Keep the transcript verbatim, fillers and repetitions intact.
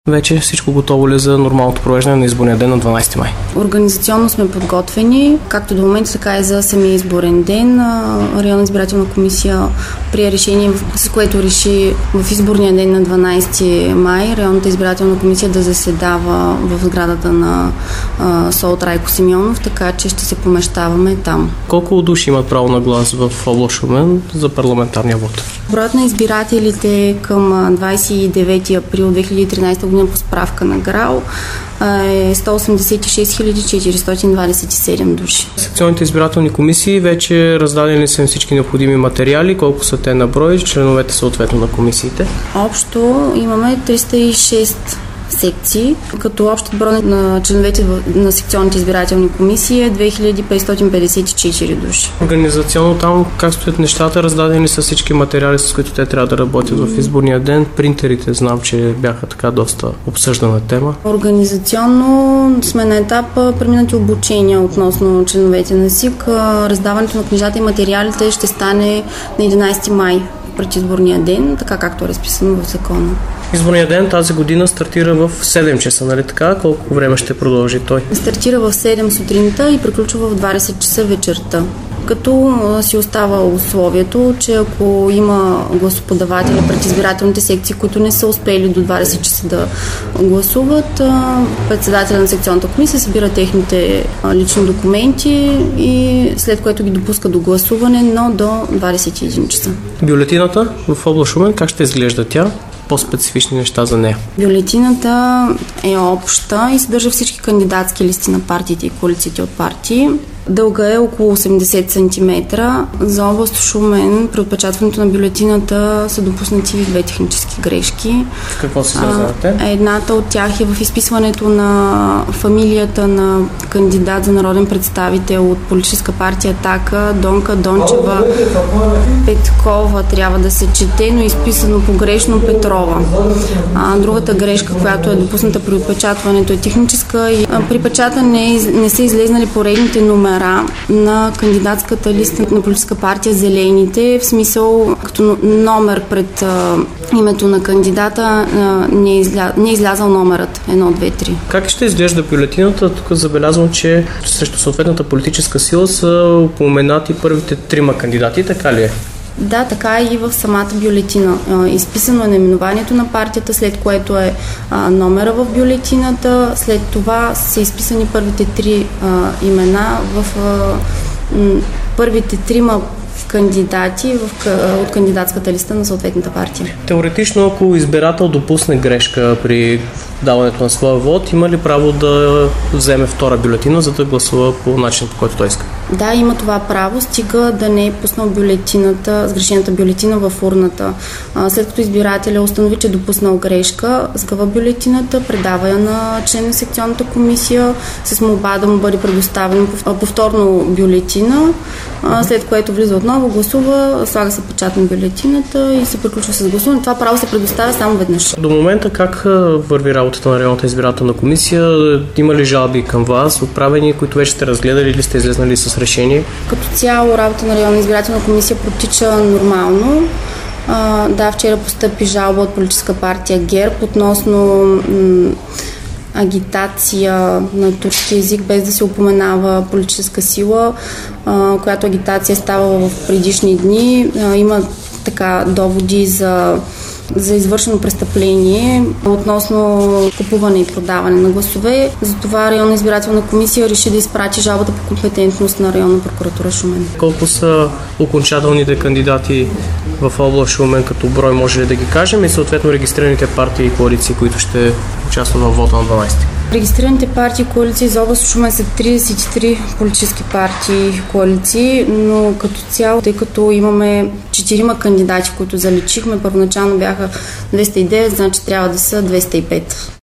Вече всичко готово ли за нормалното провеждане на изборния ден на дванадесети май? Организационно сме подготвени, както до момента, така и за самия изборен ден. Районна избирателна комисия прие решение, с което реши в изборния ден на дванадесети май районната избирателна комисия да заседава в сградата на СОУ Райко Симеонов, така че ще се помещаваме там. Колко души имат право на глас в област Шумен за парламентарния вод? Броят на избирателите към двадесет и девети април две хиляди и тринадесета година по справка на ГРАО е сто осемдесет и шест хиляди четиристотин двадесет и седем души. Секционните избирателни комисии вече раздадени са всички необходими материали, колко са те на брой, членовете съответно на комисиите? Общо имаме триста и шест секции, като общият брой на членовете на секционните избирателни комисии е две хиляди петстотин петдесет и четири души. Организационно там как стоят нещата? Раздадени са всички материали, с които те трябва да работят в изборния ден. Принтерите знам, че бяха така доста обсъждана тема. Организационно сме на етап преминати обучения относно членовете на СИК. Раздаването на книжата и материалите ще стане на единадесети май пред изборния ден, така както е разписано в закона. Изборният ден тази година стартира в седем часа, нали така? Колко време ще продължи той? Стартира в седем сутринта и приключва в двадесет часа вечерта. Като си остава условието, че ако има гласоподаватели пред избирателните секции, които не са успели до двадесет часа да гласуват, председателя на секционната комисия събира техните лични документи и след което ги допуска до гласуване, но до двадесет и един часа. Бюлетината в област Шумен, как ще изглежда тя? По-специфични неща за нея. Бюлетината е обща и съдържа всички кандидатски листи на партиите и коалициите от партии. Дълга е около осемдесет сантиметра. За област Шумен при отпечатването на бюлетината са допуснати две технически грешки. Какво се свързвате? Едната от тях е в изписването на фамилията на кандидат за народен представител от политическа партия Атака, Донка Дончева Петкова трябва да се чете, но е изписано погрешно Петрова. А, другата грешка, която е допусната при отпечатването, е техническа и при печатане не са излезнали поредните номера на кандидатската листа на политическа партия Зелените, в смисъл като номер пред а, името на кандидата а, не, е изля... не е излязал номерът едно, две, три. Как ще изглежда бюлетината? Тук забелязвам, че срещу съответната политическа сила са упоменати първите трима кандидати, така ли е? Да, така е и в самата бюлетина. Изписано е наименованието на партията, след което е а, номера в бюлетината, след това са изписани първите три а, имена в а, м, първите трима кандидати в, от кандидатската листа на съответната партия. Теоретично, ако избирател допусне грешка при даването на своя вод, има ли право да вземе втора бюлетина, за да гласува по начин, по който той иска? Да, има това право, стига да не е пуснал бюлетината, сгрешената бюлетина в урната. След като избирателя установи, че е допуснал грешка, сгъва бюлетината, предава я на член на секционната комисия с молба да му бъде предоставена повторно бюлетина, след което влиза отново, гласува, слага се печат на бюлетината и се приключва с гласуване. Това право се предоставя само веднъж. До момента как върви работата на районната избирателна комисия? Има ли жалби към вас, отправени, които вече сте разгледали или сте излезнали с решение? Като цяло работа на районна избирателна комисия протича нормално. А, да, вчера постъпи жалба от политическа партия ГЕРБ относно м- агитация на турски език, без да се упоменава политическа сила, а, която агитация става в предишни дни. А, има така доводи за за извършено престъпление относно купуване и продаване на гласове. Затова районна избирателна комисия реши да изпрати жалбата по компетентност на районна прокуратура Шумен. Колко са окончателните кандидати в област Шумен като брой, може ли да ги кажем, и съответно регистрираните партии и коалиции, които ще участват в вота на дванадесети? Регистрираните партии и коалиции за област Шумен са тридесет и три политически партии и коалиции, но като цяло, тъй като имаме четирима кандидати, които заличихме, първоначално бяха двеста и девет, значи трябва да са двеста и пет.